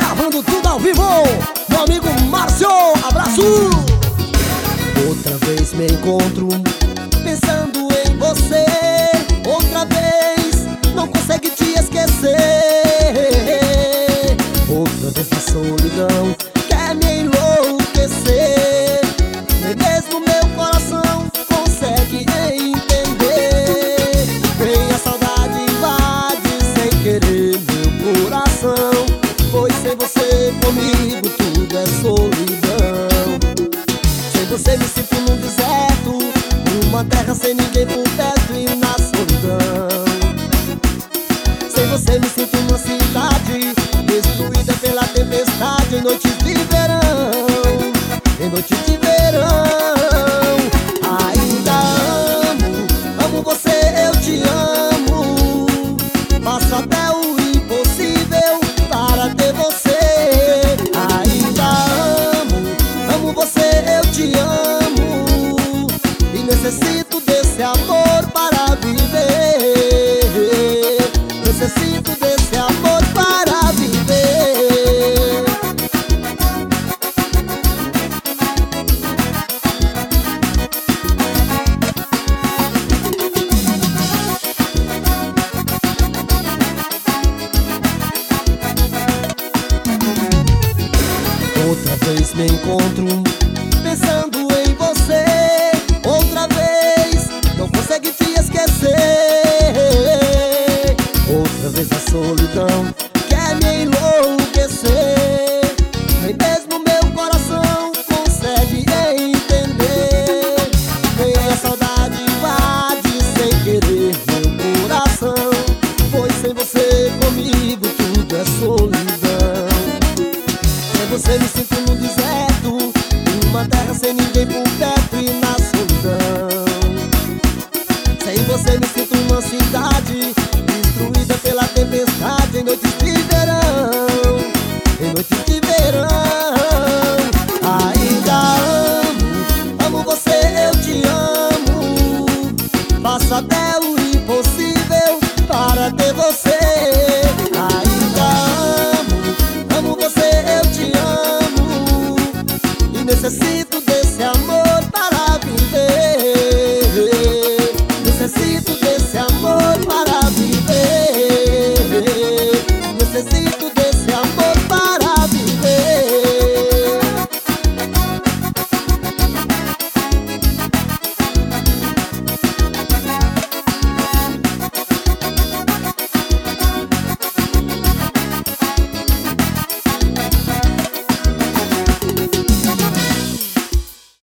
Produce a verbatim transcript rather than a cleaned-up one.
gravando tudo ao vivo. Meu amigo Márcio, abraço. Outra vez me encontro pensando em você. Outra vez não consegue te esquecer. Outra vez a solidão quer me enlouquecer. Nem mesmo meu coração consegue entender. Vem a saudade invade sem querer meu coração. Pois sem você comigo tudo é solidão. Sem você me sinto num deserto, numa terra sem ninguém por perto e na solidão. Sem você me sinto numa cidade destruída pela tempestade em noites de verão. Em noites de verão. Ainda amo, amo você, eu te amo. Faço até o impossível para ter você. Ainda amo, amo você, eu te amo. E necessito desse amor para viver. Necessito desse amor para viver. Outra vez me encontro pensando em você. Outra vez não consegue te esquecer. Outra vez a solidão quer me enlouquecer. Nem mesmo meu coração consegue entender. Vem a saudade invade sem querer meu coração. Pois sem você comigo tudo é solidão. Sem você me sinto num